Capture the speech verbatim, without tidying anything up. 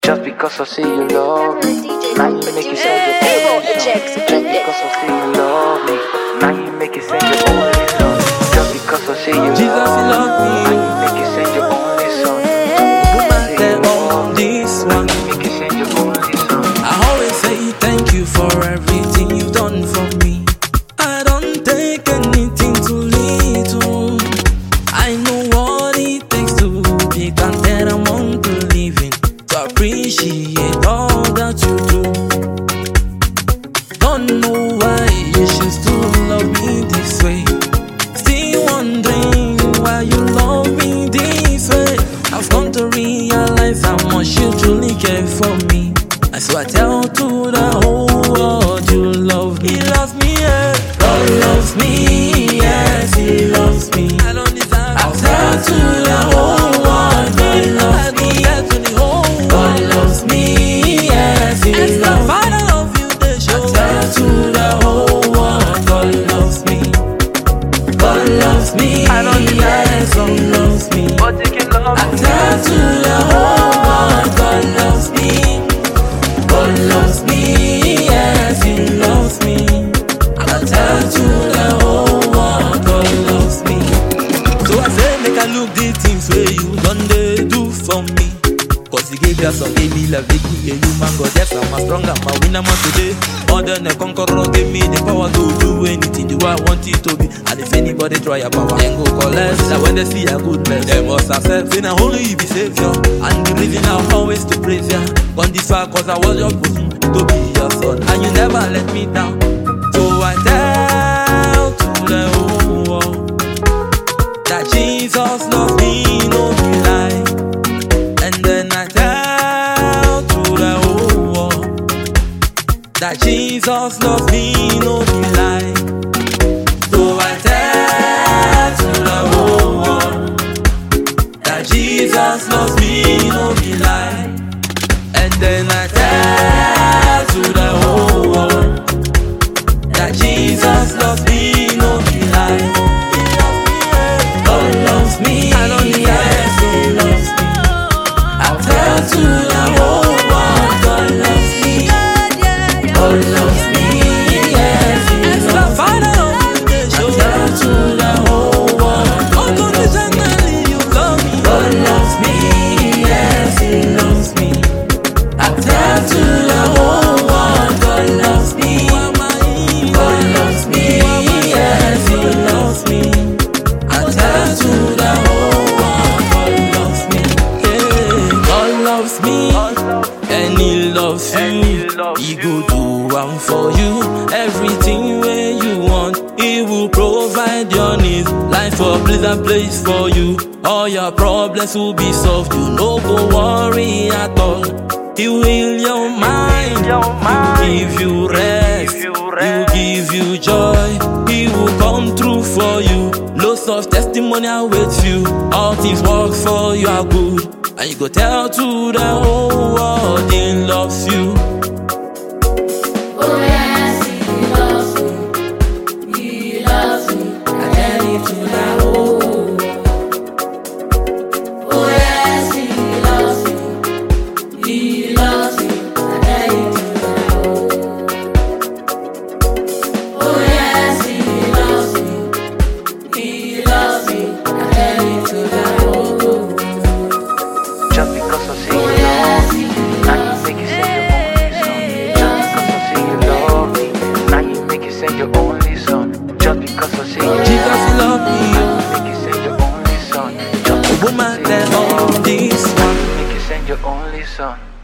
Just because I see you love me, now you make it send your only son. Just because I see you love me, now you make it send your only son. Just because I see you Jesus, love you love me. now you make it send your only son. Woman, on this one, Now you make it send your only son. I always say thank you for everything you've done for me. I don't take anything too little. I know what it takes to be content among the living, to appreciate all that you do. Don't know why you should still love me this way. Still wondering why you love me this way. I've come to realize how much you truly care for me. And so I tell to the whole world you love me. He loves me, yeah. God loves me, yes, He loves me. I don't deserve it. I tell to the whole world God loves me. God loves me, yes, He loves me. I tell to the whole world God loves me. God loves me, I don't deserve yes, it. He loves me. But you can love I me. tell to the whole world God loves me. God loves me, yes, He loves me. I tell to the whole world God loves me. So I say make I look the things where you done they do for me. Cause He gave us some baby love, they give a human God. Yes, I'm a strong, I'm a winner man today. More than a conqueror, give me the power to do anything the way I want it to be. And if anybody try a power, then go collect. That when they see a goodness, they must accept. Then only you be savior. And the reason I'm always to praise ya. On this far, cause I was your bosom to be your son. And you never let me down. So I tell to the whole world that Jesus loves me, no be lie. And then I tell to the whole world that Jesus loves me, no be lie. So I tell to the whole world that Jesus loves me, no be lie. And then I tell to the whole world that Jesus loves me, no be lie. God loves me, I don't yes, He loves me. I tell to the whole world, God loves me. God loves me, yes, He loves me. I tell to the whole world, God loves me. God loves me, yes, He loves me. I tell to the whole world, God loves me. God loves me, yes, He loves me. I tell to the whole world, God loves me. Yeah, God loves me, and He loves you. He go do one for you. Everything where you want, He will provide your needs. Life a pleasant place for you. All your problems will be solved. You no go worry at all. He will heal your mind. He will give you rest. He will give you joy. He will come through for you. Lots of testimony awaits you. All things work for your good. And you go tell to the whole world He loves you. Oh yes, He loves me. He loves me. I tell it to the whole world. Oh yes, He loves me. He loves me. I tell it to the whole world. Oh yes, He loves me. He loves me. I tell it to the whole world. Just because I see you love me, now you make it send your only son. Just because I see you love me, now you make it send your only son. Just because I see you Jesus, you love me. now you make it send your only son. Just because I Woman, see you on love me, this now one. you make it send your only son.